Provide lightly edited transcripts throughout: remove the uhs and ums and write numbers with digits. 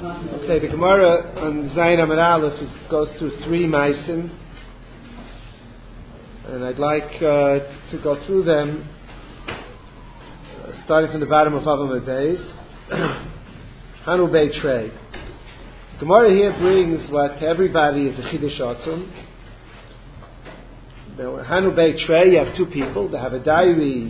Okay, the Gemara on Zayin Amud Aleph goes through three maisim, and I'd like to go through them, starting from the bottom of Avamah Beis. Hanu Bei Trei. Gemara here brings what to everybody is a Chiddush Atzum. Now, Hanu Bei Trei, you have two people. They have a diary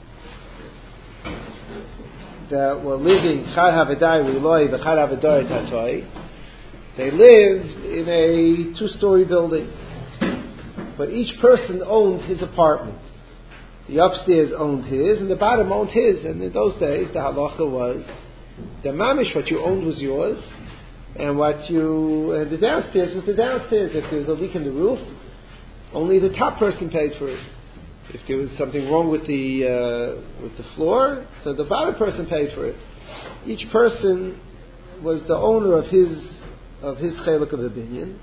that were living Chad Havadai Loi v'Chad Havadai Tatoi. They live in a two-story building, but each person owned his apartment. The upstairs owned his, and the bottom owned his. And in those days, the halacha was the mamish, what you owned was yours, and the downstairs was the downstairs. If there was a leak in the roof, only the top person paid for it. If there was something wrong with the floor, so the bottom person paid for it. Each person was the owner of his chelik of the binyan.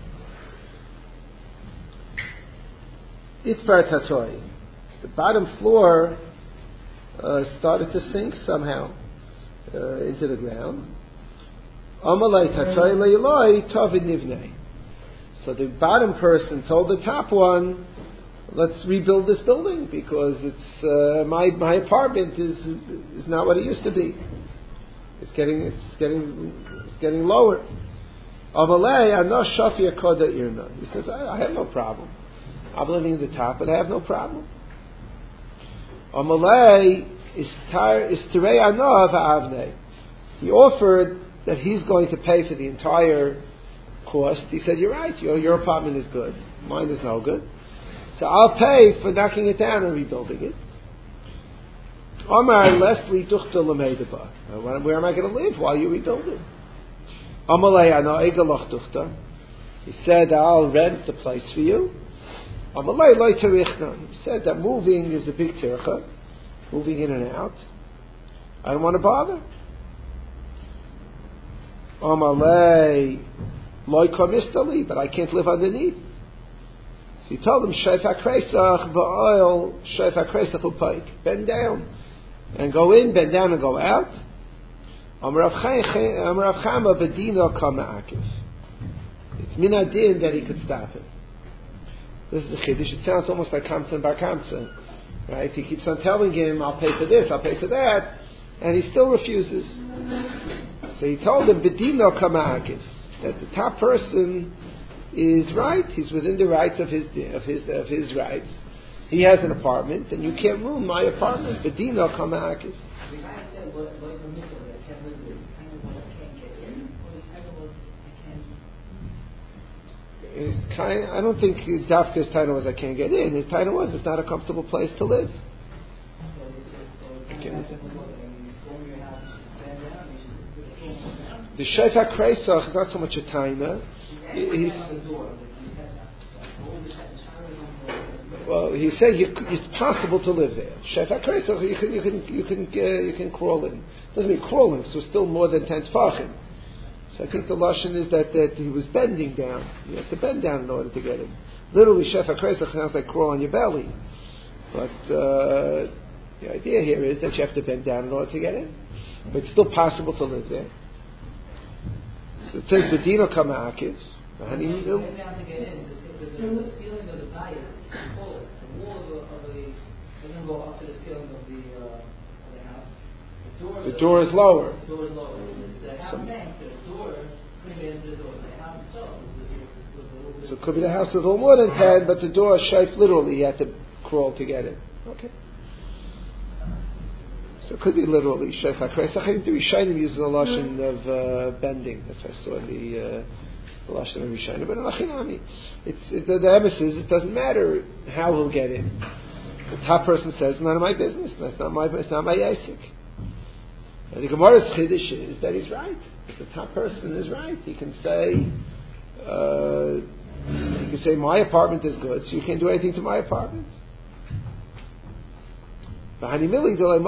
Itvar tatoi. The bottom floor started to sink somehow into the ground. Amalei tatoi leiloi tavid nivnei. So the bottom person told the top one, let's rebuild this building because it's my apartment is not what it used to be. It's getting lower. He says, I have no problem. I'm living at the top, but I have no problem. He offered that he's going to pay for the entire cost. He said, you're right, your apartment is good. Mine is no good. So I'll pay for knocking it down and rebuilding it. Amar Leslie Tuchta Lamedaba. Where am I going to live while you rebuild it? Amalei Ana Egalach Tuchta. He said, I'll rent the place for you. Amalei Loi Tarichna. He said that moving is a big tircha, moving in and out. I don't want to bother. Amalei Loi Kamistali, but I can't live underneath. So he told him, Shefa Kresach v'oil, Shefa Kresach u'paik. Bend down and go in, bend down and go out. Amar Rav Chama b'dino kama akif. It's min adin that he could stop him. This is the chiddush. It sounds almost like Kamsa and Bar Kamsa, right? He keeps on telling him, I'll pay for this, I'll pay for that, and he still refuses. So he told him, b'dino kama akif, that the top person is right. He's within the rights of his rights. He has an apartment, and you can't ruin my apartment. Bedino kama akif. The guy said, "What I can't live there." Kind of what I can't get in, or the kind of what I can't. I don't think Dafka's title was I can't get in. His title was it's not a comfortable place to live. The Shefa Kreisach is not so much a taina. He said it's possible to live there. Shefa Kreisach, you can crawl in. Doesn't mean crawling, so still more than 10 tefachim. So I think the lashon is that he was bending down. You have to bend down in order to get in. Literally, Shefa Kreisach sounds like crawl on your belly, but the idea here is that you have to bend down in order to get in. But it's still possible to live there. So it says Bedino Kama Akiv. The ceiling of the bias is full. The wall doesn't go up to the ceiling of the house. The door is lower. The door is lower. The house tank, the door couldn't get into the door. The house itself was a little bit. So it could be the house with a little more than 10, but the door is shaped literally. You had to crawl to get in. Okay. So it could be literally Shefa Kreisach. I think the Rishayim uses a lashon of bending. That's what I saw in the lashon of Rishayim. But in Achinami, the emphasis it doesn't matter how he'll get in. The top person says, "None of my business. It's not my yasik." And the Gemara's chiddush is that he's right. If the top person is right, he can say, "My apartment is good, so you can't do anything to my apartment." So he told him, bedino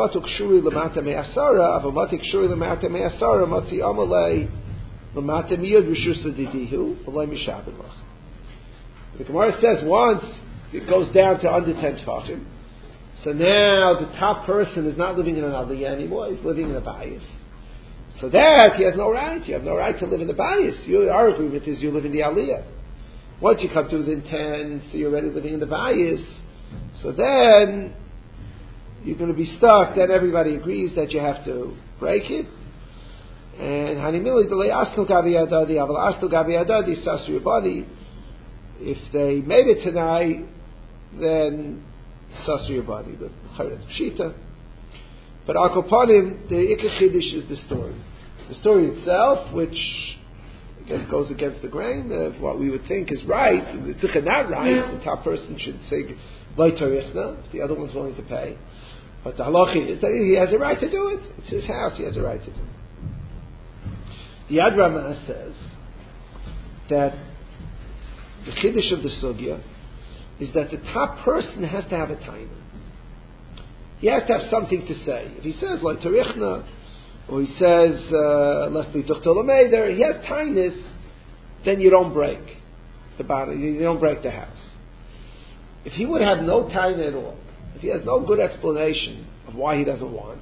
the Gemara says once it goes down to under 10 tefachim, so now the top person is not living in an aliyah anymore, he's living in a bias. So that he has no right. You have no right to live in the bias. Our agreement is you live in the aliyah. Once you come to the intent, so you're already living in the bias. So then you're going to be stuck. Then everybody agrees that you have to break it. And hanimili delay astel gabi adadi aval astel gabi adadi sasu your body. If they made it tonight, then sasu your body. But chayret pshita. But Akopanim, the Ikar Chiddush is the story. The story itself, which I guess goes against the grain of what we would think is right. It's not right. The top person should say Lo Tarichna if the other one's willing to pay. But the halacha is that he has a right to do it. It's his house. He has a right to do it. The Yad Ramah says that the Chiddush of the Sugya is that the top person has to have a time. He has to have something to say. If he says like Tarichna, or he says Leslie Tuchtolameder, he has kindness, then you don't break the body, you don't break the house. If he would have no time at all, if he has no good explanation of why he doesn't want,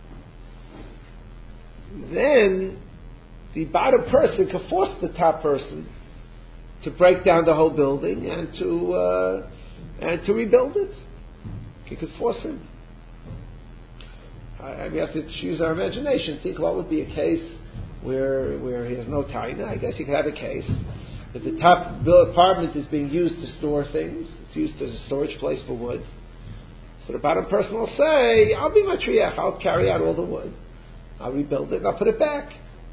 then the bottom person can force the top person to break down the whole building and to rebuild it. He could force him. We have to use our imagination. Think what would be a case where he has no taina. I guess you could have a case. If the top apartment is being used to store things, it's used as a storage place for wood. So the bottom person will say, I'll be matriach, I'll carry out all the wood. I'll rebuild it and I'll put it back.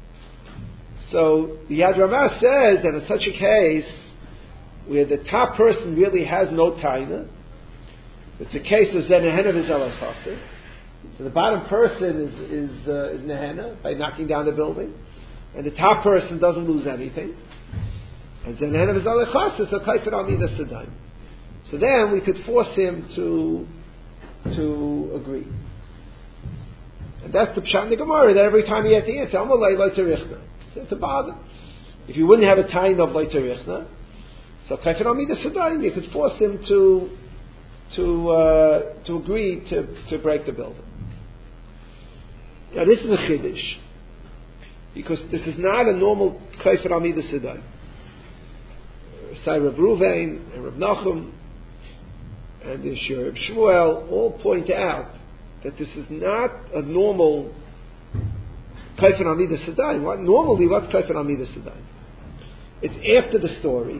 So the Yad Ramah says that in such a case, where the top person really has no taina, it's a case of Zenehenav is Chaser. So the bottom person is Nehena by knocking down the building, and the top person doesn't lose anything. And Zenehenav is Chaser, so Kaifet Amida Sedaim. So then we could force him to agree. And that's the Pshat in the Gemara, that every time he has to answer, Amalei Lo Tarichna. It's a bother. If you wouldn't have a time of Lo Tarichna, so Kaifet Amida Sedaim, you could force him to agree to break the building. Now this is a chiddush, because this is not a normal Kaifet Amida Sedaim. Rav Ruvain and Rav Nachum and the Rav Shmuel all point out that this is not a normal Kaifet Amida Sedaim. What's Kaifet Amida Sedaim? It's after the story.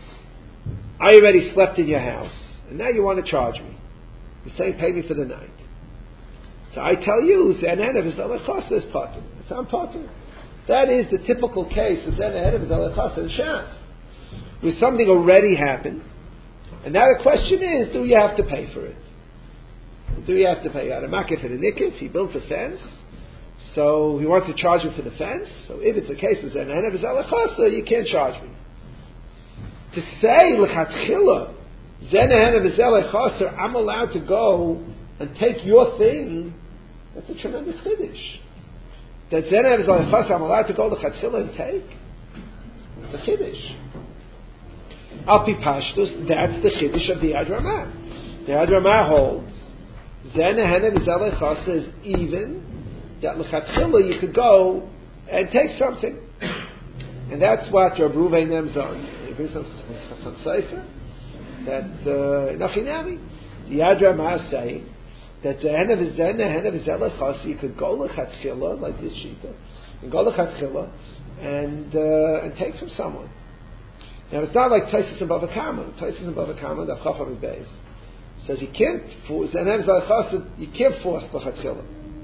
I already slept in your house, and now you want to charge me. You're saying pay me for the night. So I tell you, Zenehenav is Alechasa is Pater. It's on Pater. That is the typical case of Zenehenav is Alechasa and Shas. Where something already happened, and now the question is, do you have to pay for it? Do you have to pay? Out of Makif and a Nikif, he built a fence, so he wants to charge you for the fence. So if it's a case of Zenehenav is Alechasa, you can't charge me. To say L'chatchila, Zenehenav is Alechasa, I'm allowed to go and take your thing, that's a tremendous chiddush. That Zenehenav is Alechasa, I'm allowed to go to Chatzila and take? It's a chiddush. Al Pi Pashtus, that's the chiddush of the Yad Ramah. The Yad Ramah holds Zenehenav is Alechasa is even that L'chatchila you could go and take something. And that's what Rav Ruvain Nemzon, he brings some Sefer, that Nachinami, the Yad Ramah is saying that Zenehenav is Alechasa, you could go L'chatchila, like this Shita, and go L'chatchila and take from someone. Now it's not like Taisus and Bava Kama. Taisus and Bava Kama, the Chacham Beis, says you can't force Zenehenav is Alechasa, you can't force L'chatchila.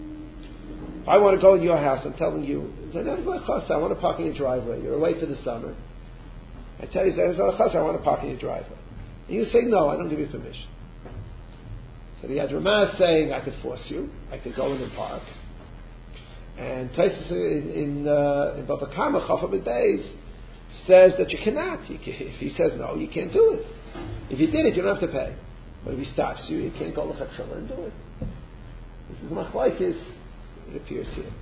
If I want to go in your house, I'm telling you, Zenehenav is Alechasa, I want to park in your driveway. You're away for the summer. I tell you, Zenehenav is Alechasa, I want to park in your driveway. And you say, no, I don't give you permission. So the Yad Ramah is saying, I could force you. I could go in and park. And Taisus in Bava Kama, Chacham Beis, says that you cannot. If he says no, you can't do it. If you did it, you don't have to pay. But if he stops you, you can't go L'chatchila and do it. This is Machlokes, it appears here.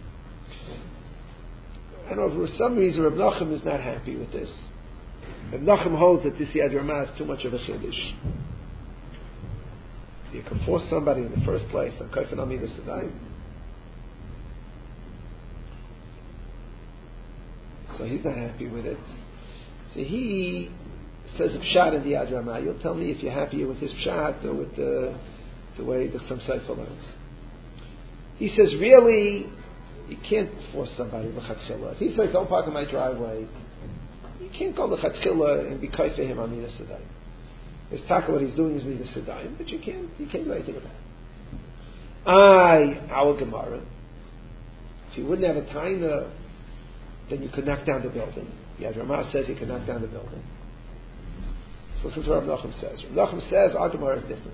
I don't know, for some reason Rav Nachum is not happy with this. Rav Nachum holds that this Yad Ramah is too much of a chiddush. You can force somebody in the first place on Kaifet Amida Sedaim. So he's not happy with it. So he says a pshat in the Yad Ramah. You'll tell me if you're happier with his pshat or with the way the Chassam Sofer learns. He says, really, you can't force somebody l'chatchila. If he says, don't park in my driveway, you can't go l'chatchila and be kai for him on Midas Sedayim. His taka, what he's doing is Midas Sedayim, but you can't do anything about it. Our Gemara, if you wouldn't have a taina, then you could knock down the building. Yad Ramah says you can knock down the building. So listen to what Rav Nachum says. Rav Nachum says our Gemara is different.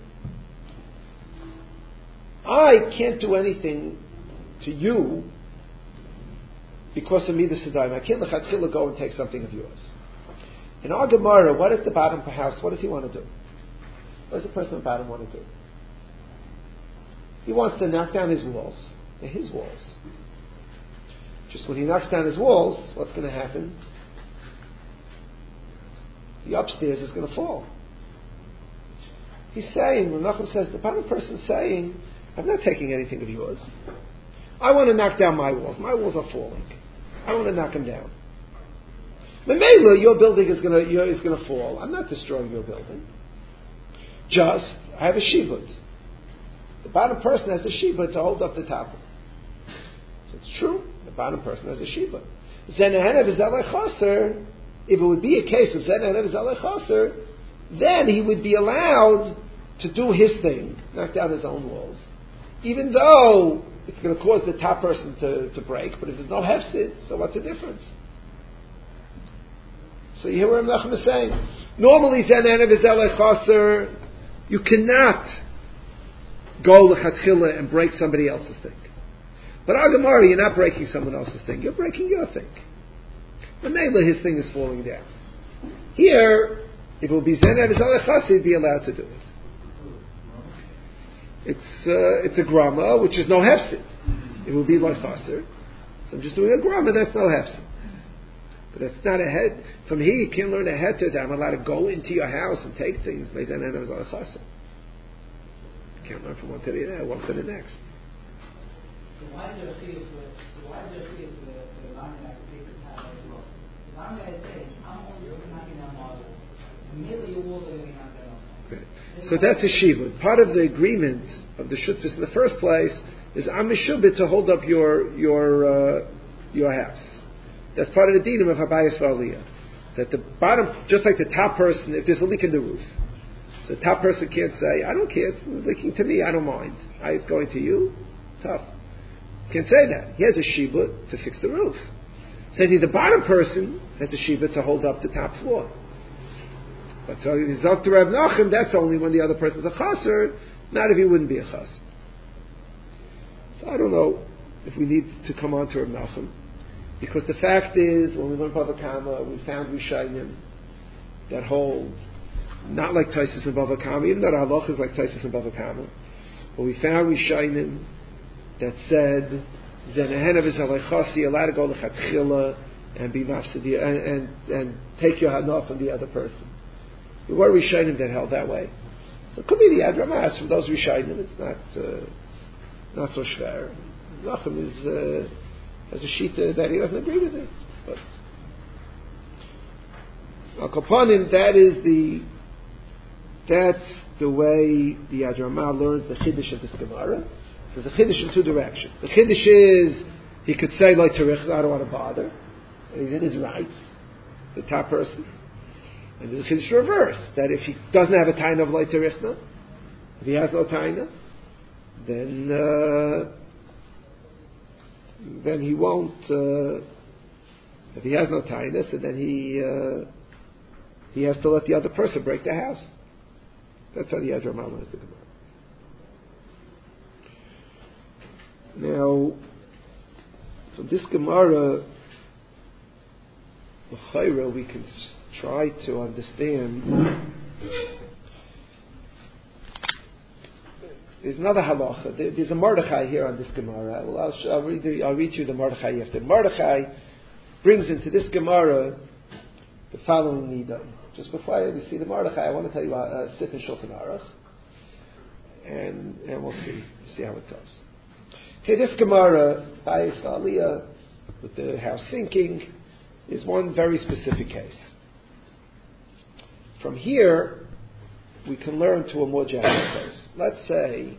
I can't do anything to you because of Midas Sedayim. I can't l'chatchila go and take something of yours. In our Gemara, what is the bottom of the house? What does he want to do? What does the person at the bottom want to do? He wants to knock down his walls. They're his walls. Just when he knocks down his walls, what's going to happen? The upstairs is going to fall. He's saying, when Nachum says, the bottom person is saying, I'm not taking anything of yours. I want to knock down my walls. My walls are falling. I want to knock them down. Memela, your building is going to fall. I'm not destroying your building. Just, I have a shibud. The bottom person has a shibud to hold up the top. So it's true. The bottom person has a shibud. If it would be a case of Zenahenev Zalei Chaser, then he would be allowed to do his thing, knock down his own walls. Even though it's going to cause the top person to break, but if there's no hefsid, so what's the difference? So you hear what Rav Nachum is saying? Normally, Zenahenev Zalei Chaser, you cannot go l'chatchila and break somebody else's thing. But our Gemara, you're not breaking someone else's thing, you're breaking your thing. The Mela, his thing is falling down. Here, if it would be Zenahenev Zalei Chaser, he'd be allowed to do it. It's a grama, which is no hefsid. It would be like chaser. So I'm just doing a grama, that's no hefsid. But that's not a head. From here, you can't learn a head to that. I'm allowed to go into your house and take things. You can't learn from one to the next. So why is there a feel for the Lamina to take the time as well? The Lamina is saying, I'm only knocking down model. Immediately your walls are going to be knocked down. So that's a shibud. Part of the agreement of the shutfis in the first place is I'm mishubit to hold up your house. That's part of the dinim of habayis v'aliyah. That the bottom, just like the top person, if there's a leak in the roof, so the top person can't say, I don't care, it's leaking to me, I don't mind. It's going to you, tough. Can't say that. He has a shibud to fix the roof. So the bottom person has a shibud to hold up the top floor. But so the Zok to Rav Nachum, that's only when the other person's a chaser, not if he wouldn't be a chaser. So I don't know if we need to come on to Rav Nachum, because the fact is, when we learned Bava Kama, we found Rishayim that hold, not like Taisus and Bava Kama, even though the halach is like Taisus and Bava Kama, but we found Rishayim that said, Zenahenev Zalei Chaser, you're allowed to go l'chatchila and be mafsidi, and take your hanaf from the other person. There were Rishayim that held that way. So it could be the Yad Ramah from those Rishayim. It's not so shver. Nachum has a shita that he doesn't agree with it. But Al Kapanim, that's the way the Yad Ramah learns the Chiddush of this Gemara. So the Chiddush in two directions. The Chiddush is he could say like Tarich, I don't want to bother, and he's in his rights, the top person. And there's a Chiddush reverse, that if he doesn't have a taina of Lai Terichna, if he has no taina, then he won't, if he has no taina, so then he has to let the other person break the house. That's how the Yad Ramah learns the Gemara. Now, from this Gemara, the Chayra, we can try to understand. There's another halacha. There's a Mordechai here on this Gemara. I'll read you the Mordechai after. Mordechai brings into this Gemara the following nida. Just before we see the Mordechai, I want to tell you a sit in Shulchan Aruch, and we'll see how it goes. Okay, this Gemara, Bayis Aliyah, with the house sinking, is one very specific case. From here, we can learn to a more general case. Let's say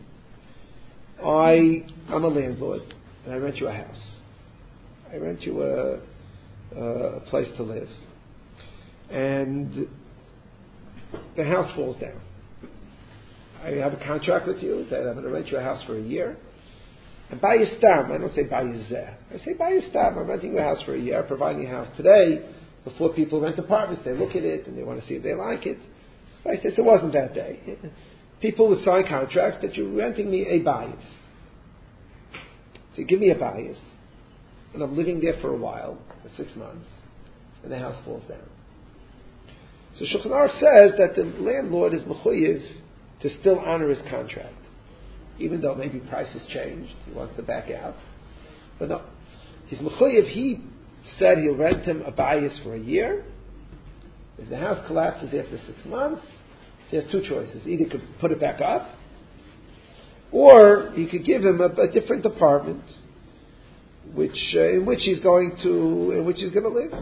I'm a landlord and I rent you a house. I rent you a place to live. And the house falls down. I have a contract with you that I'm going to rent you a house for a year. And by Yistam, I don't say by Yizeh. I say by Yistam, I'm renting you a house for a year, providing a house today. Before people rent apartments, they look at it and they want to see if they like it. I said, it wasn't that day. People would sign contracts, but you're renting me a bias. So you give me a bias, and I'm living there for a while, for 6 months, and the house falls down. So Shulchan Aruch says that the landlord is mechuyev to still honor his contract, even though maybe prices changed, he wants to back out. But no, he's mechuyev. He said he'll rent him a bias for a year. If the house collapses after 6 months, he has 2 choices: either he could put it back up, or he could give him a different apartment, in which he's going to live.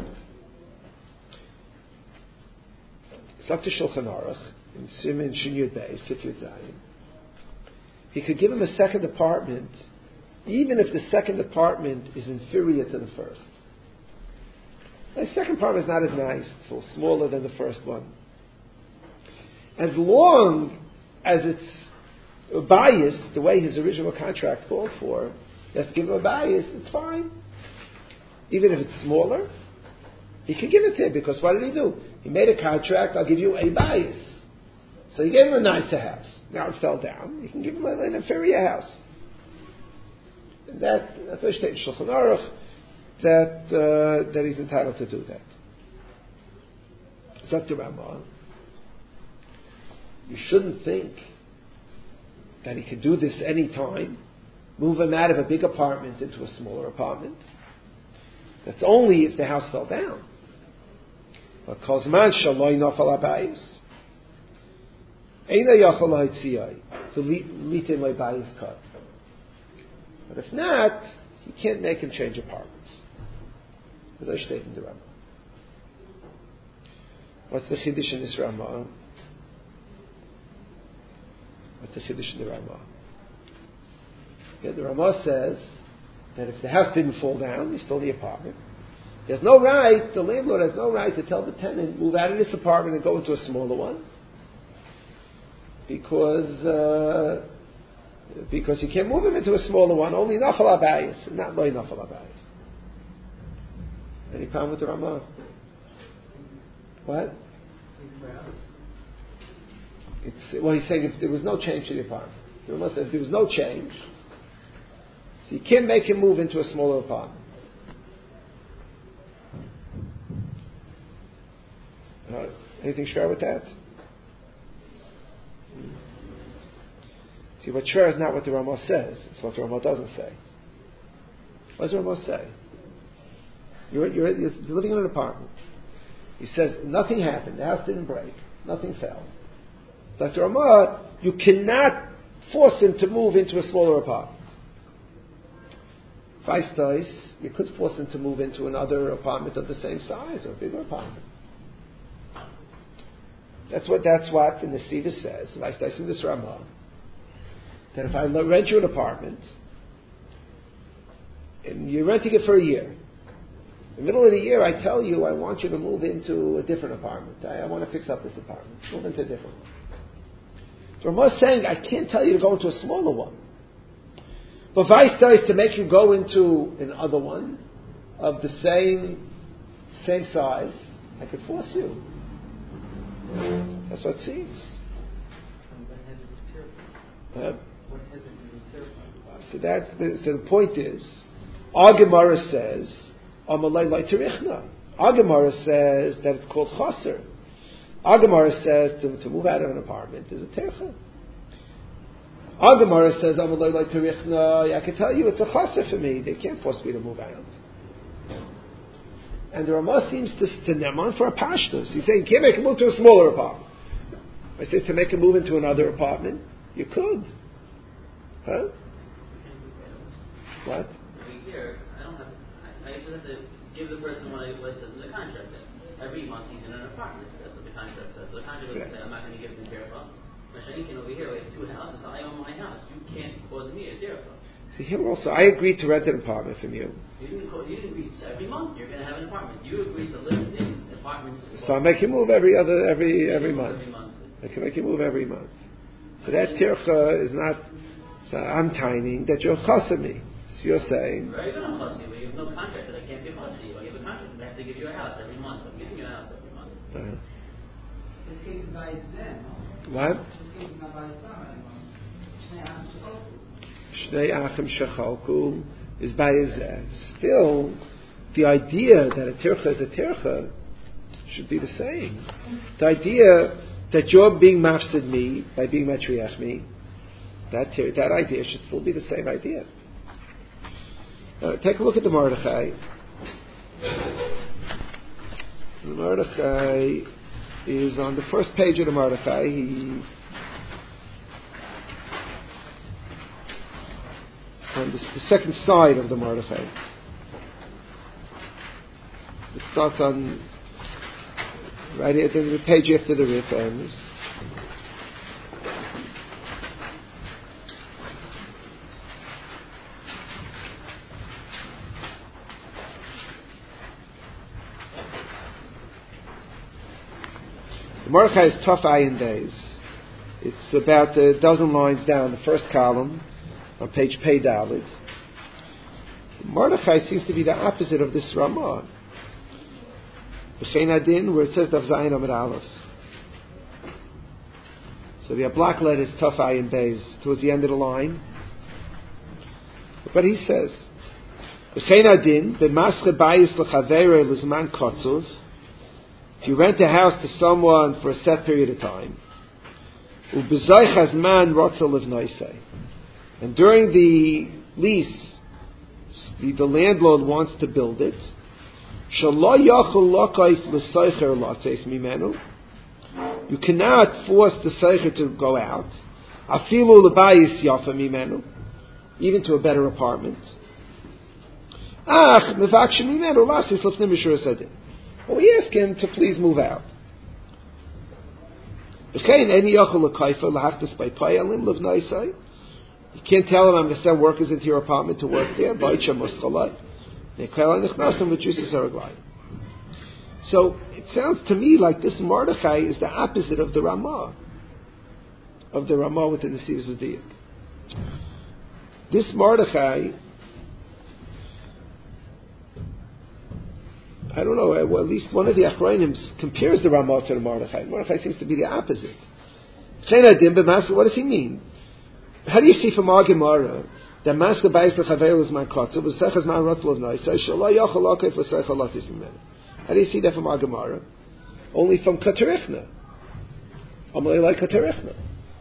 It's up to Shulchan Aruch in Siman Shin Yud Beis, Sif Yud Zayin. He could give him a second apartment, even if the second apartment is inferior to the first. The second apartment is not as nice; it's a little smaller than the first one. As long as it's a bias, the way his original contract called for, he has to give him a bias, it's fine. Even if it's smaller, he can give it to him, because what did he do? He made a contract, I'll give you a bias. So he gave him a nicer house. Now it fell down, he can give him an inferior house. And that's what you take Shulchan Aruch, that he's entitled to do that. It's up to Ramah. You shouldn't think that he could do this any time, move him out of a big apartment into a smaller apartment. That's only if the house fell down. But Kozman Shaloi Nafal Abayis, Eina Yachol Haitziyai, to Litin Leibayis Cut. But if not, you can't make him change apartments. What's the Chiddush in this Ramah? What's the Chiddush in the Ramah? Okay, the Ramah says that if the house didn't fall down, he's still in the apartment. There's no right, the landlord has no right to tell the tenant, move out of this apartment and go into a smaller one. Because you can't move him into a smaller one, only Nafal Abayis, not Loi Nafal Abayis. Any problem with the Ramah? What? He's saying if there was no change to the apartment. The Ramah says if there was no change, so you can't make him move into a smaller apartment. Anything sure with that? See, what sure is not what the Ramah says. It's what the Ramah doesn't say. What does the Ramah say? You're living in an apartment. He says nothing happened. The house didn't break. Nothing fell. But the Ramah, you cannot force him to move into a smaller apartment. Vice you could force him to move into another apartment of the same size or a bigger apartment. That's what the Nesiva says. Vice in this Ramah, that if I rent you an apartment and you're renting it for a year, in the middle of the year I tell you I want you to move into a different apartment. I want to fix up this apartment. Move into a different one. So Ramah is saying I can't tell you to go into a smaller one. But vice to make you go into another one of the same size, I could force you. That's what it seems. So the point is, our Gemara says, our Gemara says that it's called chaser. Our Gemara says to move out of an apartment is a tercha. Our Gemara says, I can tell you it's a chaser for me. They can't force me to move out. And the Ramah seems to neman for a pashtus. He's saying, you can't make a move to a smaller apartment. I says to make a move into another apartment, you could. Huh? What? Here, I just have to give the person what it says in the contract. Every month he's in an apartment. That's what the contract says. So the contract doesn't say, I'm not going to give him a dirham. Mashayikin over here, we have 2 houses. I own my house. You can't cause me a dirham. See, here also, I agreed to rent an apartment from you. You didn't agree. So every month you're going to have an apartment. You agreed to live in apartments. So I make you move every month. Every month. I can make you move every month. So that tircha is not. So I'm tining that you're chassid me. So you're saying. Very good, I'm chassid. But you have no contract that I can't be chassid. You have a contract that I have to give you a house every month. I'm giving you a house every month. This case is by his dad, no? What? This case is not by his son anymore. Shnei Achim Shechalku is by his dad. Still, the idea that a tircha is a tircha should be the same. The idea that you're being mafsid me by being matriach me, that idea should still be the same idea. Take a look at the Mordechai. The Mordechai is on the first page of the Mordechai. On the second side of the Mordechai. It starts on right at the page after the Rif ends. The Mordechai is tough ayin days. It's about a dozen lines down, the first column, on page Pei Dalet. Mordechai seems to be the opposite of this Ramah. B'chein Adin, where it says Dav Zayin Amud Aleph. So the black letters tough ayin days towards the end of the line. But he says, B'chein Adin, b'masche bayis l'chavere l'zman kotzuv. If you rent a house to someone for a set period of time, u'b'zoich hazman rotza livnoisei. And during the lease, the landlord wants to build it. You cannot force the seicher to go out. Even to a better apartment. Well, we ask him to please move out. You can't tell him, I'm going to send workers into your apartment to work there. So it sounds to me like this Mordechai is the opposite of the Ramah within the Sivas Diak. This Mordechai, I don't know, well, at least one of the Achrayim compares the Ramah to the Mordechai. Mordechai seems to be the opposite. What does he mean? How do you see from our Gemara that Maska Bayis Lechaver is my kotzer, but Sechas Man Rotl of Noisai, Shalai Yochel Lokei for Sechel Lotis Mimenu? How do you see that from our Gemara? Only from Katerichna. Amalei like Katerichna.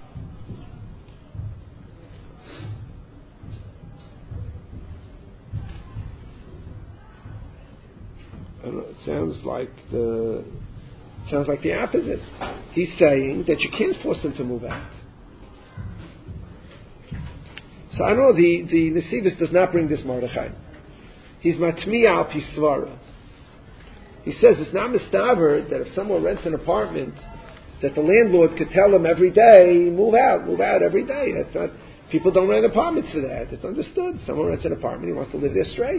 I don't know, it sounds like the opposite. He's saying that you can't force them to move out. So I know the Nesivus does not bring this Mordechai. He's matmiya al pisvara. He says it's not mistaver that if someone rents an apartment, that the landlord could tell him every day, move out every day. That's not. People don't rent apartments for that. It's understood. Someone rents an apartment, he wants to live there straight.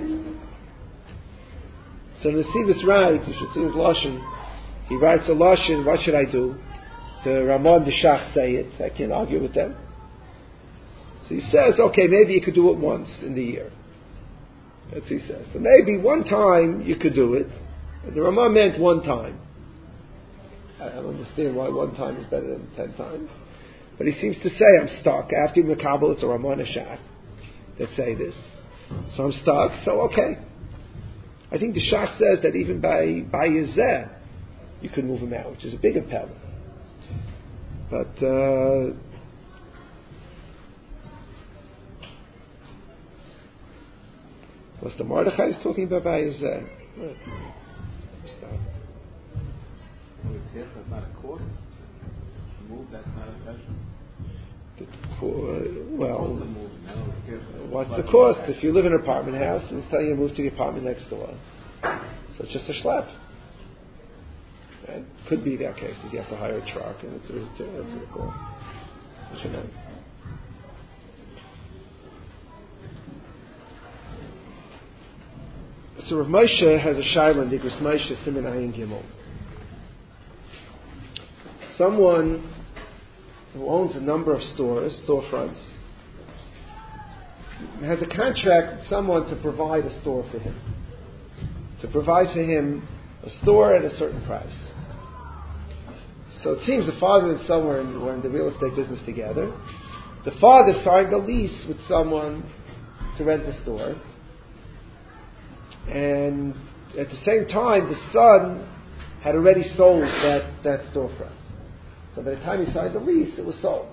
So Nesivus writes, you should see his lashon. He writes a lashon. What should I do? The Ramon the Shach say it. I can't argue with them. So he says, okay, maybe you could do it once in the year. That's what he says. So maybe one time you could do it. And the Ramah meant one time. I don't understand why one time is better than 10 times. But he seems to say, I'm stuck. After Mekabel, it's a Ramah and a Shach that say this. So I'm stuck, so okay. I think the Shach says that even by Yezeh, you could move him out, which is a big appel. But, what's the Mordechai is talking about by Yezeh? That's not a cost. Move, that's not a pleasure. Well, what's the cost? If you live in an apartment house, and it's telling you to move to the apartment next door. So it's just a schlep. Right? Could be that case. You have to hire a truck, and it's a call. What you know? So Rav Moshe has a shaila in Digros Moshe Siman Ayin Gimel. Someone who owns a number of storefronts, has a contract with someone to provide a store for him. To provide for him a store at a certain price. So it seems the father and son were in the real estate business together. The father signed a lease with someone to rent the store. And at the same time, the son had already sold that storefront. So by the time he signed the lease, it was sold.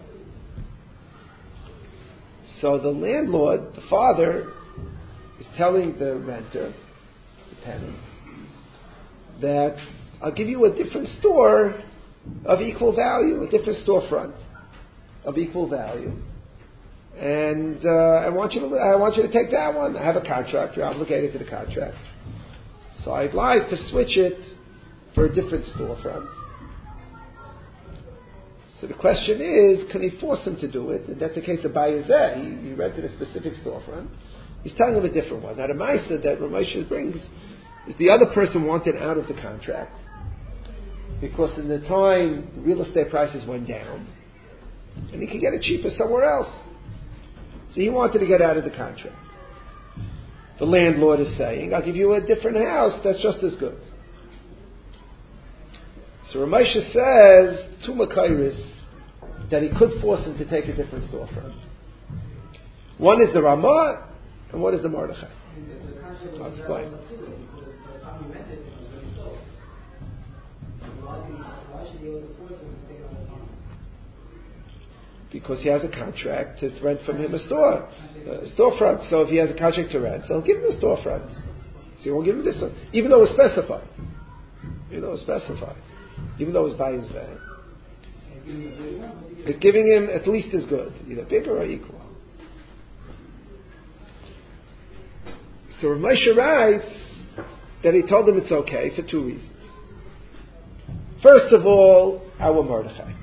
So the landlord, the father, is telling the renter, the tenant, that I'll give you a different store of equal value, a different storefront of equal value. And I want you to take that one. I have a contract. You're obligated to the contract. So I'd like to switch it for a different storefront. So the question is, can he force him to do it? And that's the case of Bayezeh. He rented a specific storefront. He's telling him a different one. Now the Maisa that Ramesh brings is the other person wanted out of the contract because in the time the real estate prices went down and he could get it cheaper somewhere else. So he wanted to get out of the contract. The landlord is saying, I'll give you a different house that's just as good. So Ramesh says to Makairis that he could force him to take a different storefront. One is the Ramah and one is the Mordechai. I'll explain. Because he has a contract to rent from him a storefront. So if he has a contract to rent, so he'll give him a storefront. So he won't give him this one, even though it's specified. Even though it's by his van. It's giving him at least as good, either bigger or equal. So Rav Moshe writes that he told him it's okay for two reasons. First of all, our Mordechai.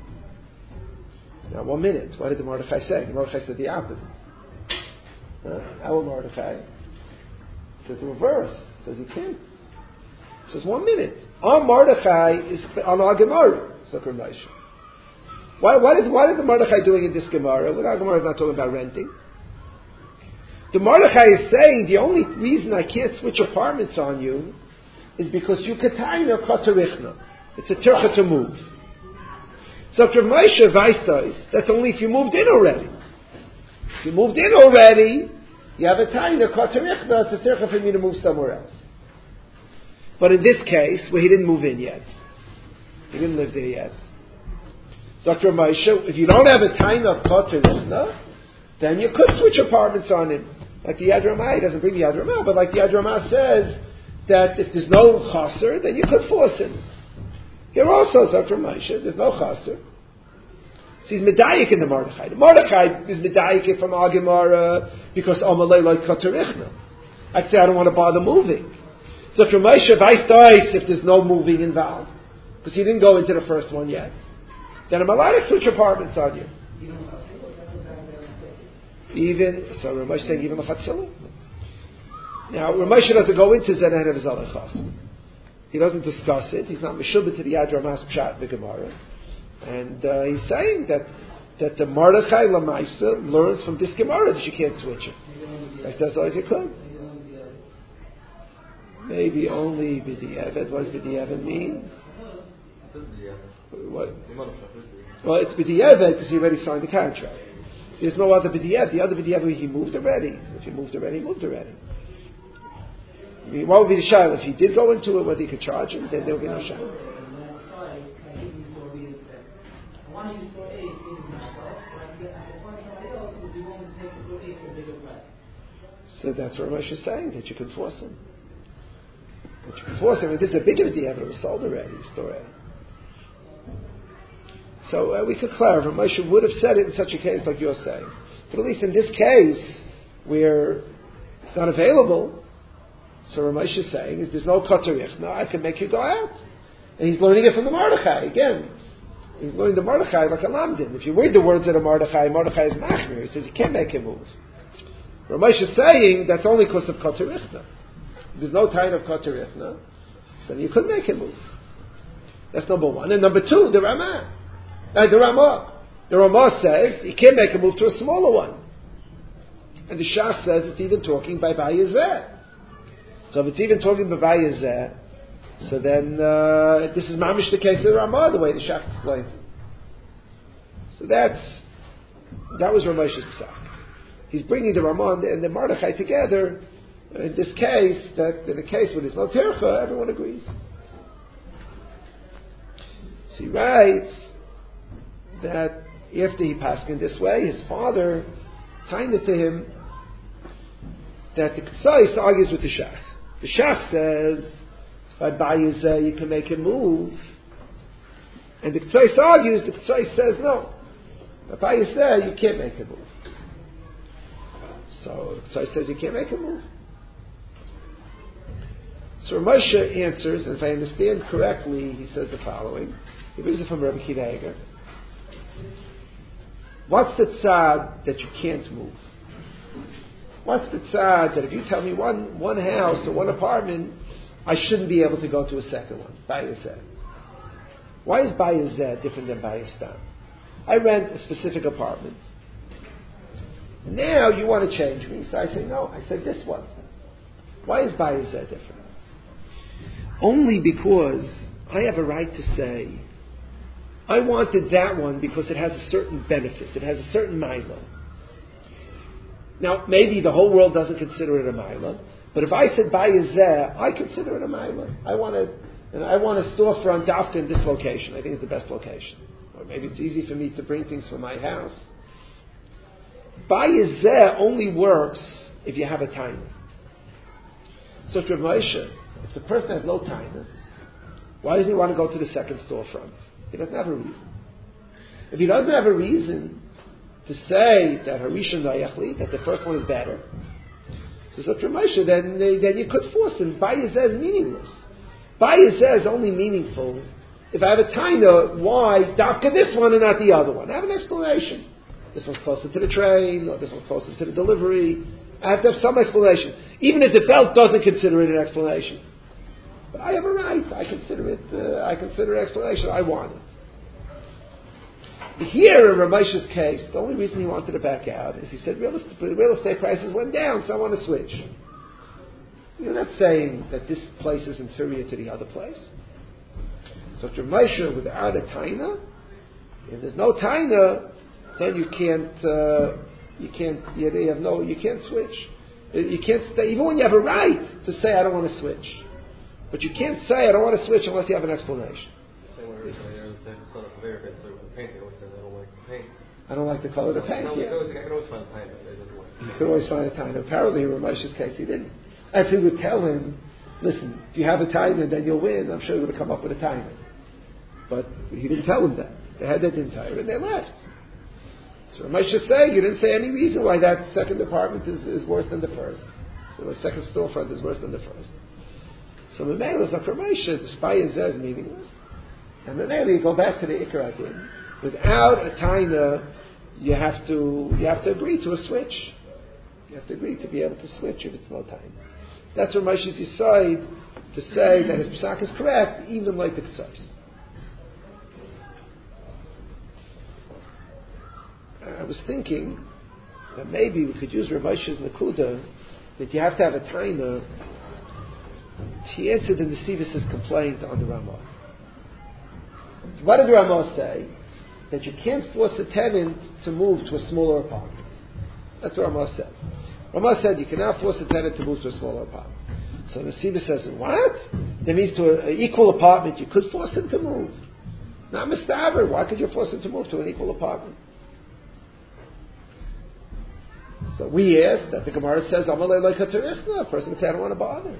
Now, 1 minute. What did the Mordechai say? The Mordechai said the opposite. Our Mordechai says the reverse. Says he can't. Says 1 minute. Our Mordechai is on our Gemara. So Moshe. What is the Mordechai doing in this Gemara? Well, our Gemara is not talking about renting. The Mordechai is saying the only reason I can't switch apartments on you is because you katayna katarichna. It's a tircha to move. So Rav Moshe Weistais, that's only if you moved in already. If you moved in already, you have a taina katarichna. It's a tircha for me to move somewhere else. But in this case, where he didn't move in yet, he didn't live there yet. So Rav Moshe, if you don't have a taina of katarichna, then you could switch apartments on him. Like the Yad Ramah, he doesn't bring the Yad Ramah, but like the Yad Ramah says, that if there's no chaser, then you could force him. Here also, Dr. Moshe, there's no chaser. So he's medayik in the Mordechai. The Mordechai is medayik from our Gemara because Amalei like Katarichna. I'd say I don't want to bother moving. So Dr. Moshe, if there's no moving involved, because he didn't go into the first one yet, then I'm allowed to switch apartments on you. So Ramesh saying even l'chatzilah. Now Ramesh doesn't go into Zenen of Zalei Chasim. He doesn't discuss it. He's not meshubah to the Yad Ramah's pshat in the Gemara, and he's saying that the Mordechai Lamaisa learns from this Gemara that you can't switch it. Like that's always you could. Maybe only b'di'evet. What does b'di'evet mean? What? Well, it's b'di'evet because he already signed the contract. There's no other b'di'ev. The other b'di'ev, he moved already. If he moved already, he moved already. I mean, what would be the shayla? If he did go into it, whether he could charge him, then there would be no shayla. So that's what Ramesh is saying, that you can force him. That you can force him. I mean, this is a bigger b'di'ev. It was sold already. It's already. So we could clarify. Moshe would have said it in such a case like you're saying. But at least in this case, where it's not available, So Ramesh is saying, if there's no Katerichna, I can make you go out. And he's learning it from the Mordechai. Again, he's learning the Mordechai like a Lamdin. If you read the words of the Mordechai is Machmir. He says you can't make him move. Ramesh is saying that's only because of Katerichna. If there's no time of Katerichna, so you could make him move. That's number one. And number two, the Ramah. The Ramah says you can't make him move to a smaller one. And the Shach says it's even talking by Bayezeh. So if it's even talking by Bayezeh, so then this is mamish the case of the Ramah, the way the Shach explains it. So that was Ramesh's psak. He's bringing the Ramah and the Mordechai together. In this case, that in a case where there's no tercha, everyone agrees. So he writes that after he passed in this way, his father timed it to him that the Ketzais argues with the Shach. The Shach says by Bayezeh you can make him move, and the Ketzais argues. The Ketzais says no. By Bayezeh you can't make him move. So the Ketzais says you can't make him move. So Moshe answers, and if I understand correctly, he says the following. He brings it from Rabbi Akiva Eiger. What's the tzad that you can't move? What's the tzad that if you tell me one house or one apartment, I shouldn't be able to go to a second one? Bayezeh. Why is Bayezeh different than Bayestam? I rent a specific apartment. Now you want to change me. So I say, no, I said this one. Why is Bayezeh different? Only because I have a right to say, I wanted that one because it has a certain benefit. It has a certain mila. Now, maybe the whole world doesn't consider it a mila, but if I said Bayezeh, I consider it a mila. I want a storefront dafka in this location. I think it's the best location. Or maybe it's easy for me to bring things from my house. Bayezeh only works if you have a time. So Rav Moshe, if the person has no time, why does he want to go to the second storefront? He doesn't have a reason. If he doesn't have a reason to say that Harishon Vayachli, that the first one is better, so Rav Moshe, then you could force him. Bayezeh is meaningless. Bayezeh is only meaningful if I have a taina, why dafka this one and not the other one. I have an explanation. This one's closer to the train, or this one's closer to the delivery. I have to have some explanation. Even if the belt doesn't consider it an explanation. But I have a right. I consider it an explanation. I want it. Here, in Ramesh's case, the only reason he wanted to back out is he said real estate prices went down, so I want to switch. You're not saying that this place is inferior to the other place. So Ramesh, without a taina, if there's no taina, then you can't switch. You can't stay, even when you have a right to say I don't want to switch. But you can't say I don't want to switch unless you have an explanation. I don't like the color of the paint. Yeah. You could always find a time. Apparently, in Ramesh's case, he didn't. If he would tell him, listen, if you have a timer, then you'll win, I'm sure he would have come up with a timer. But he didn't tell him that. They had that entire, and they left. So Ramesh is saying, you didn't say any reason why that second apartment is worse than the first. So the second storefront is worse than the first. So Mamela is like Ramesh, the Bayezeh is meaningless. And Mamela, you go back to the Ikar again. Without a taina, you have to agree to a switch. You have to agree to be able to switch if it's no time. That's where Moshe's decide to say that his psak is correct, even like the Ketzos. I was thinking that maybe we could use Rav Moshe's Nakuda that you have to have a taina. He answered the Nesivus' complaint on the Ramah. What did the Ramah say? That you can't force a tenant to move to a smaller apartment. That's what Ramah said. Ramah said you cannot force a tenant to move to a smaller apartment. So Nesivus says, what? That means to an equal apartment you could force him to move. Not Mistaver. Why could you force him to move to an equal apartment? So we asked that the Gemara says, a person would say, I don't want to bother.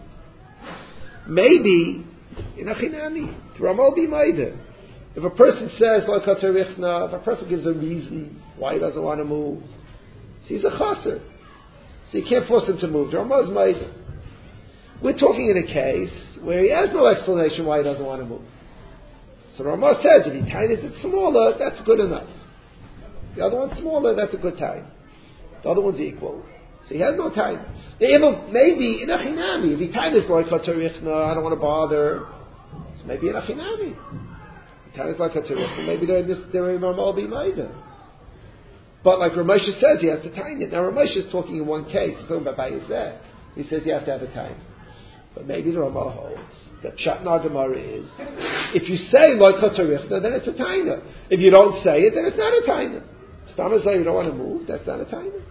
Maybe, in Achinami, Ramah be Maida. If a person says, if a person gives a reason why he doesn't want to move, so he's a chaser. So you can't force him to move. Ramah is Maida. We're talking in a case where he has no explanation why he doesn't want to move. So Ramah says, if he tightens it smaller, that's good enough. The other one's smaller, that's a good time. The other one's equal. So he has no time. Maybe in a chinami, if he tightens like a tarichna, I don't want to bother. So maybe in a chinami. He tightens like a tarichna, maybe they're in Ramah be maida. But like Ramosha says, he has to tighten it. Now Ramosha is talking in one case, he's talking about Bayezeh. He says you have to have a time. But maybe the Ramah holds that Pshat Gemara is, if you say Lo Kotarichna, then it's a taina. If you don't say it, then it's not a taina. Stama say you don't want to move, that's not a taina.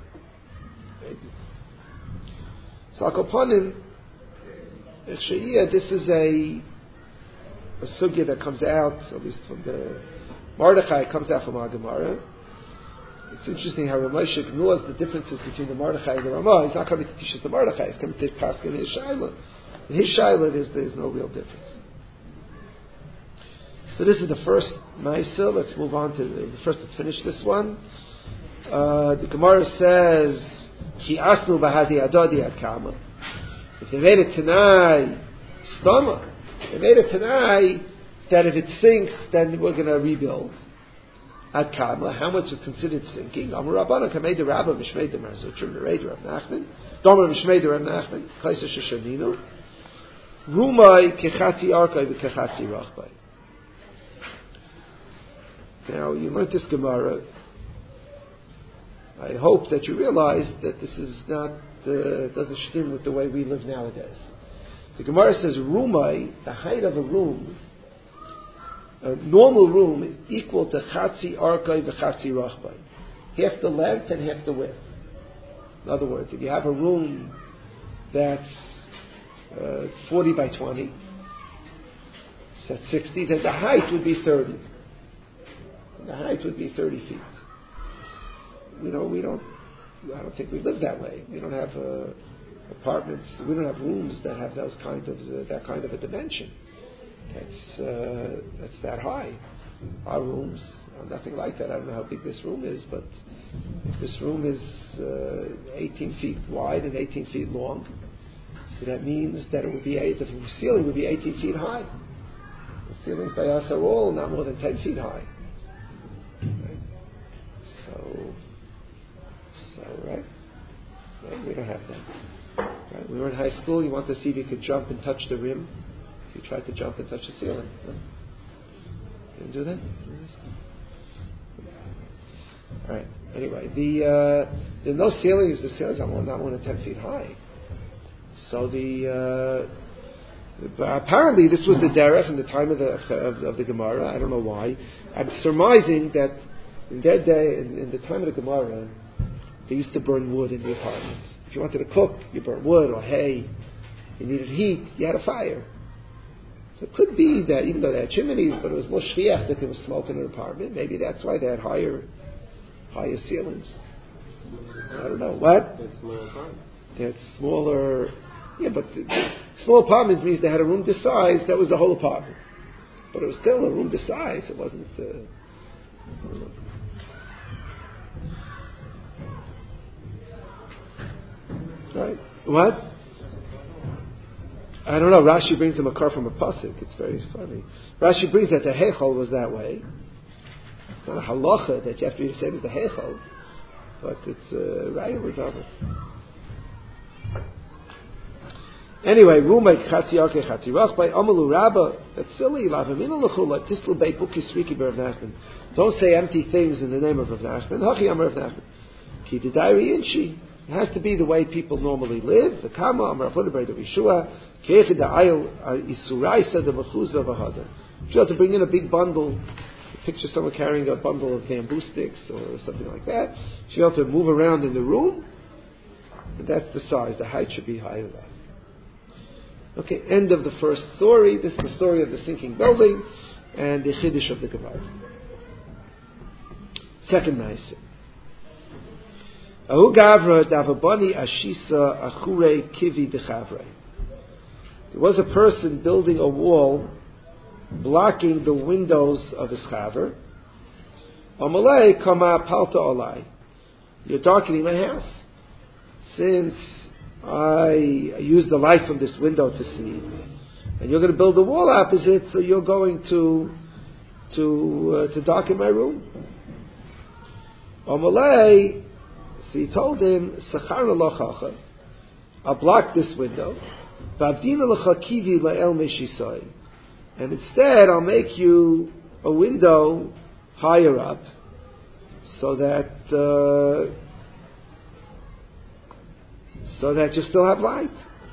So Akopanim, this is a sugya that comes out, at least from the Mordechai, comes out from our Gemara. It's interesting how Ramosha ignores the differences between the Mordechai and the Ramah. He's not coming to teach us the Mordechai, he's coming to teach Paskin and his Shaila. In his Shaila, there's no real difference. So this is the first Maisa. Let's move on to let's finish this one. The Gemara says, Ki asnu bahadi adodi akama. If they made it Tanai, Stama, they made it Tanai that if it sinks, then we're going to rebuild. At Kama, how much is considered sinking? Amar Rabbana Kamei de Rabba Mishmei de Marzuchim the Rei Rav Nachman Domer Mishmei de Rav Nachman Kaisa Shoshanino Rumai Kechatzi Arkai V'Kechatzi Rachbai. Now you learned this Gemara. I hope that you realize that this is not doesn't stim with the way we live nowadays. The Gemara says Rumai, the height of a room. A normal room is equal to Chatzi Arkai v'Chatzi Rachbai. Half the length and half the width. In other words, if you have a room that's 40 by 20, so that's 60, then the height would be 30. And the height would be 30 feet. I don't think we live that way. We don't have apartments, we don't have rooms that have that kind of a dimension. That's that high. Our rooms are nothing like that. I don't know how big this room is, but if this room is 18 feet wide and 18 feet long, so that means that it would be the ceiling would be 18 feet high. The ceilings by us are all not more than 10 feet high. Right? So right? We don't have that. Right? We were in high school. You want to see if you could jump and touch the rim. You tried to jump and touch the ceiling. No? You didn't do that? All right. Anyway, there are no ceilings. The ceilings are not more than 10 feet high. So apparently this was the derech in the time of the Gemara. I don't know why. I'm surmising that in their day, in the time of the Gemara, they used to burn wood in the apartments. If you wanted to cook, you burn wood or hay. You needed heat, you had a fire. So it could be that even though they had chimneys, but it was more shviach that there was smoke in an apartment. Maybe that's why they had higher ceilings. I don't know. What? They had smaller. Yeah, but small apartments means they had a room this size. That was the whole apartment. But it was still a room this size. It wasn't. I don't know. Right? What? I don't know. Rashi brings him a car from a pasuk. It's very funny. Rashi brings that the Heichal was that way. It's not a halacha that you have to be the same as the Heichal, but it's Raya L'Davar. Anyway, Rumay Chatzi Arke Chatzi Rach by Amalu Rabba. That's silly. Lavamina L'Chula Tislu Bei Buki Sriki B'Rav Nachman. Don't say empty things in the name of Rav Nachman. Hachi Amar Rav Nachman. Ki D'Dairi Inshi. It has to be the way people normally live. The Kama Amar Avod B'Rav Yeshua. If you have to bring in a big bundle, picture someone carrying a bundle of bamboo sticks or something like that, so you have to move around in the room, and that's the size. The height should be higher than that. Okay, end of the first story. This is the story of the sinking building and the Chiddush of the Gemara. Second Maaseh. Ahu Gavra Davabani Ashisa Achure Kivi Dechavre. There was a person building a wall blocking the windows of his chaver. Amalei kama palta olai. You're darkening my house. Since I use the light from this window to see, and you're going to build a wall opposite, so you're going to darken my room. Amalei, so he told him, Sacharna lochacha, I'll block this window, Vavdina lecha kivi la'el meshisai, and instead I'll make you a window higher up, so that you still have light.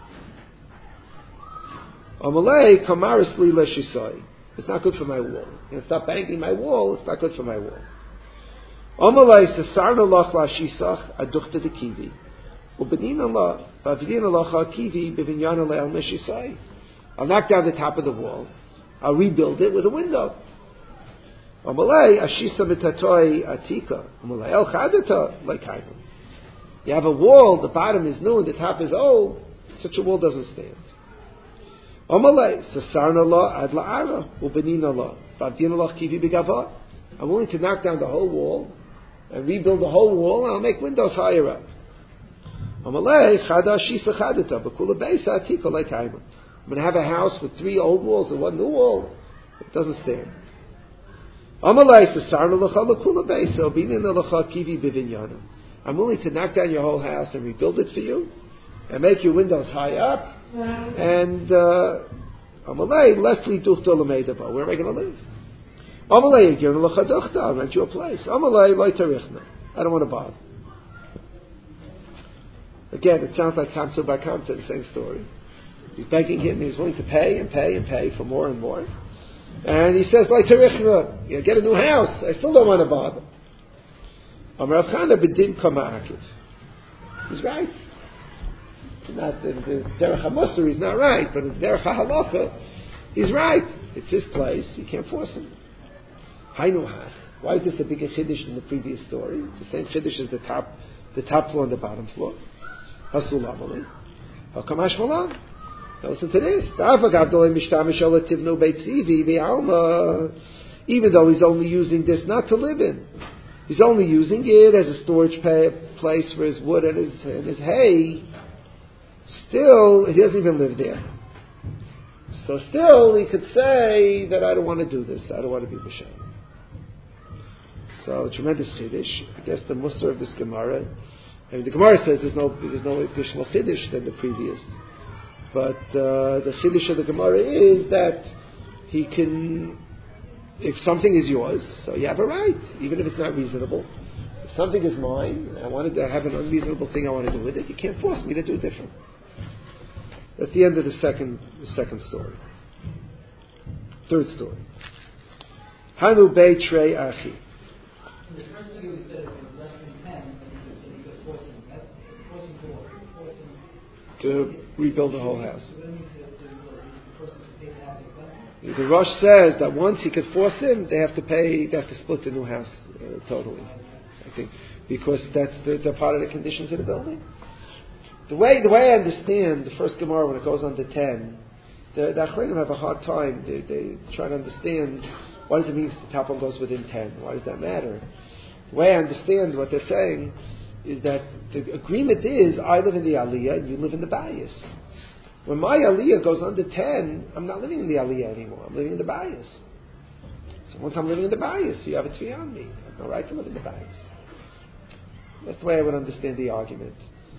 Amalei kamaris li leshisai. It's not good for my wall. You know, stop banging my wall. It's not good for my wall. Amalei sesarna lach lashisach aduchta de kivi. Ubenina la vavdina lacha kivi bevinyana le'el meshisai. I'll knock down the top of the wall. I'll rebuild it with a window. Amalei ashisa mitatoi atika. Amalei el chadata le'kaimu. You have a wall, the bottom is new and the top is old, such a wall doesn't stand. Amalei, sasarna la ad la'ara, ubenina la, vavdina la kivi begava. I'm willing to knock down the whole wall and rebuild the whole wall, and I'll make windows higher up. Amalei, chada shisa chadata, bakula beisa atika le'kaimu. I'm going to have a house with 3 old walls and 1 new wall. It doesn't stand. Amalei, sasarna la chalakula beisa, ubenina la kivi bevinyana. I'm willing to knock down your whole house and rebuild it for you, and make your windows high up. And Amalei, Leslie duchta l'meidaba. Where am I going to live? Amalei, yigirna l'chaduchta. I'll rent you a place. Amalei, loy tarichna. I don't want to bother. Again, it sounds like Kamsa by Kamsa, the same story. He's begging him. He's willing to pay and pay and pay for more and more. And he says, loy tarichna. You get a new house. I still don't want to bother. Amar Rav Chana b'din kama'akiv. He's right. It's not the derech hamusar. He's not right, but in derech halacha, he's right. It's his place. You can't force him. Hainu hach. Why is this a bigger chiddush than the previous story? It's the same chiddush as the top floor and the bottom floor. Hasul amali. How come hashmalan? Now listen to this. Even though he's only using this not to live in. He's only using it as a storage place for his wood and his hay. Still, he doesn't even live there. So still, he could say that I don't want to do this. I don't want to be B'Shem. So, tremendous chiddush. I guess the musar of this Gemara. I mean, the Gemara says there's no additional chiddush than the previous. But the chiddush of the Gemara is that he can... If something is yours, so you have a right, even if it's not reasonable. If something is mine, I wanted to have an unreasonable thing I want to do with it, you can't force me to do different. That's the end of the second story. Third story. Hanu Bei Trei Achi. The first thing we said was less than 10, and he could force him. Force him to rebuild the whole house. So we don't need to force him to pay the house exactly. The Rosh says that once he could force him, they have to split the new house totally. I think because that's they're part of the conditions of the building. The way I understand the first Gemara when it goes on to 10, the Achronim have a hard time. They try to understand what does it mean if the top one goes within 10. Why does that matter? The way I understand what they're saying is that the agreement is I live in the Aliyah and you live in the Bayis. When my aliyah goes under 10, I'm not living in the aliyah anymore. I'm living in the bias. So once I'm living in the bias, you have a tvi on me. I have no right to live in the bias. That's the way I would understand the argument.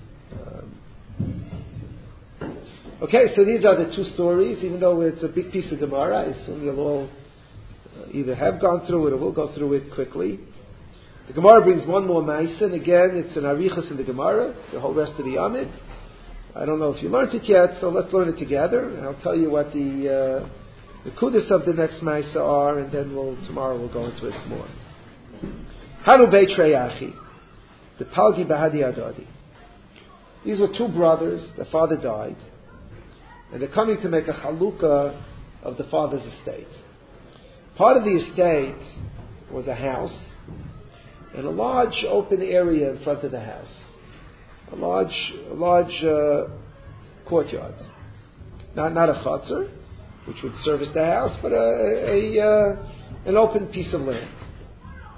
Okay, so these are the 2 stories. Even though it's a big piece of Gemara, I assume you'll all either have gone through it or will go through it quickly. The Gemara brings one more ma'isa, and again, it's an arichos in the Gemara, the whole rest of the Amid. I don't know if you learned it yet, so let's learn it together, and I'll tell you what the kudus of the next Maisa are, and then tomorrow we'll go into it more. Hanu Bei Trei Achi, the Palgi Bahadi Adadi. These were 2 brothers. Their father died, and they're coming to make a chalukah of the father's estate. Part of the estate was a house and a large open area in front of the house. A large courtyard. Not a chutzner, which would service the house, but an open piece of land.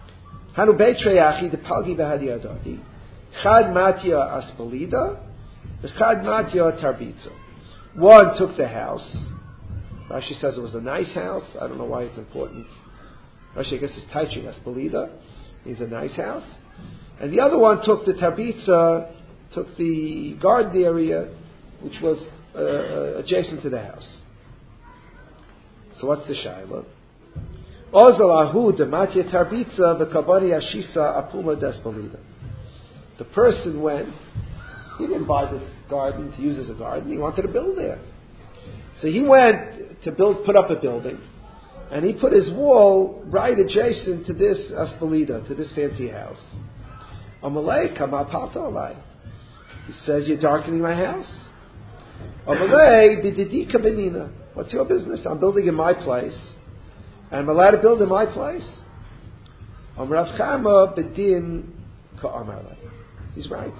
Hanu Bei Trei Achi, the Palgi Bahadi Adadi. Chad Matya Aspalida, Echad matya tarbitza. One took the house. Rashi says it was a nice house. I don't know why it's important. Rashi, I guess, is teaching us Belida. It's a nice house. And the other one took the tarbitza, took the garden area, which was adjacent to the house. So what's the shaila? Ozalahu de matya tarbitza v'kabani ashisa apuma des Belida. The person went. He didn't buy this garden to use as a garden. He wanted to build there. So he went to put up a building, and he put his wall right adjacent to this aspalida, to this fancy house. Amalei kama palta alai. He says, "You're darkening my house." Amalei bididika benina. What's your business? I'm building in my place, and I'm allowed to build in my place. Amrav Chama bedin ka'amalei. He's right.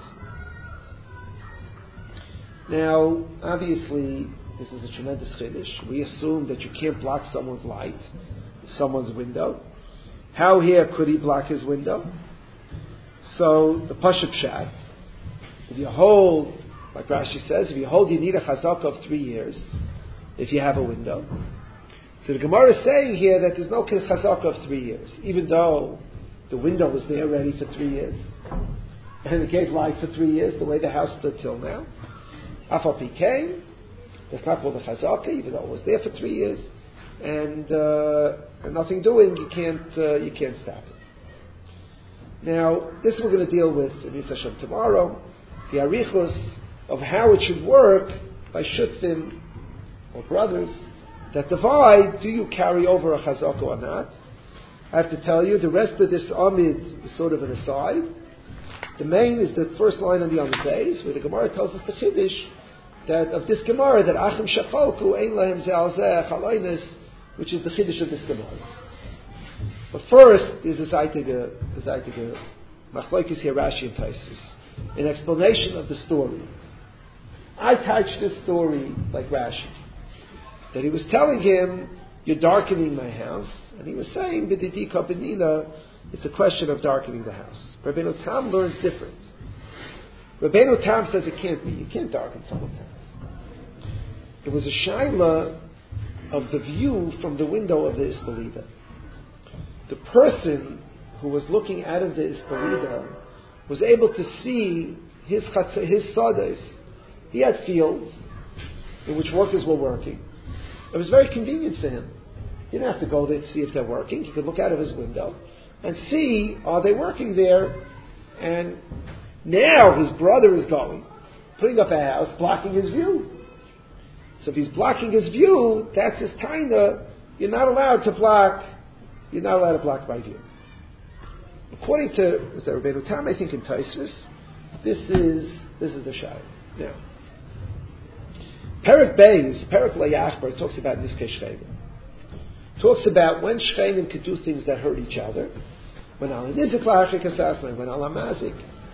Now, obviously, this is a tremendous chiddush. We assume that you can't block someone's light, someone's window. How here could he block his window? So, the Pashup Pshat, if you hold, like Rashi says, if you hold, you need a chazaka of 3 years, if you have a window. So the Gemara is saying here that there's no chazaka of 3 years, even though the window was there ready for 3 years, and it gave light for 3 years, the way the house stood till now. Afal Pikein, that's not called a chazaka, even though it was there for 3 years, and nothing doing, you can't stop it. Now, this we're going to deal with in Yitzhak Hashem tomorrow, the arichos of how it should work by shutfim or brothers that divide. Do you carry over a chazaka or not? I have to tell you, the rest of this amid is sort of an aside. The main is the first line on the Amid Beis, where the Gemara tells us the chiddush that of this Gemara that Achim Shachalku Ein Lahem Ze'alzeh Chaloinus, which is the chiddush of this Gemara. But first is the Zaytige Machlokes here Rashi and Taisus, an explanation of the story. I touched this story like Rashi, that he was telling him, "You're darkening my house," and he was saying, "B'didika benina." It's a question of darkening the house. Rabbeinu Tam learns different. Rabbeinu Tam says it can't be. You can't darken someone's house. It was a shaila of the view from the window of the Ispalida. The person who was looking out of the Ispalida was able to see his sadais. He had fields in which workers were working. It was very convenient for him. He didn't have to go there to see if they're working. He could look out of his window and see, are they working there? And now his brother is going, putting up a house, blocking his view. So if he's blocking his view, that's his taina. You're not allowed to block my view. According to Rabbeinu Tam, I think in Tosfos, this is the shayla. Now, Perek Beis, Perek Layachbar talks about Niskei Shchenim. Talks about when Shchenim could do things that hurt each other. When Allah Nizik La'achik Asasman, when Allah Mazik.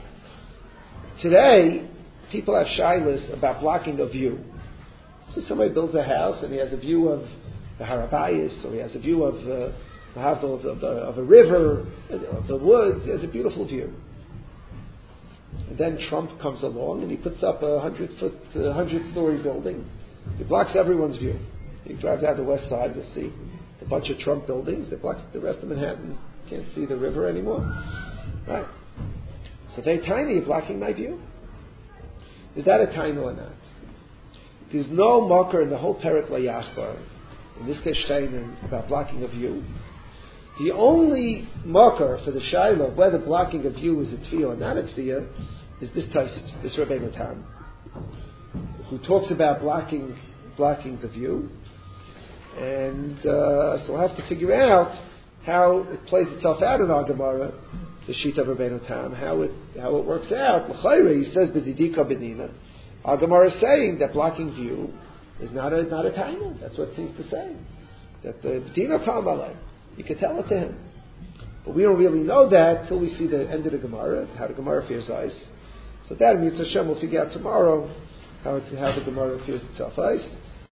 Today, people have shilas about blocking a view. So somebody builds a house and he has a view of the Harabayis, or he has a view of a river, of the woods. He has a beautiful view. And then Trump comes along and he puts up a 100-story building. He blocks everyone's view. You drive down the west side, you'll see a bunch of Trump buildings. They block the rest of Manhattan. Can't see the river anymore. Right. So they're tiny, you're blocking my view. Is that a taina or not? There's no marker in the whole Perek Layachbar, in this case Shainim, about blocking a view. The only marker for the shaila of whether blocking a view is a tefillah or not a tefillah is this Tosfos, this Rabbeinu Tam, who talks about blocking the view. And so we'll have to figure out how it plays itself out in our Gemara, the Shita of Rabbeinu Tam, how it works out. L'chayre, he says, "B'didika benina." Our Gemara is saying that blocking view is not a taina. That's what it seems to say. That the B'dina Kam Alei. You can tell it to him. But we don't really know that till we see the end of the Gemara, how the Gemara fears ice. So that, in Yitzhak Hashem, we'll figure out tomorrow how the Gemara fears itself ice.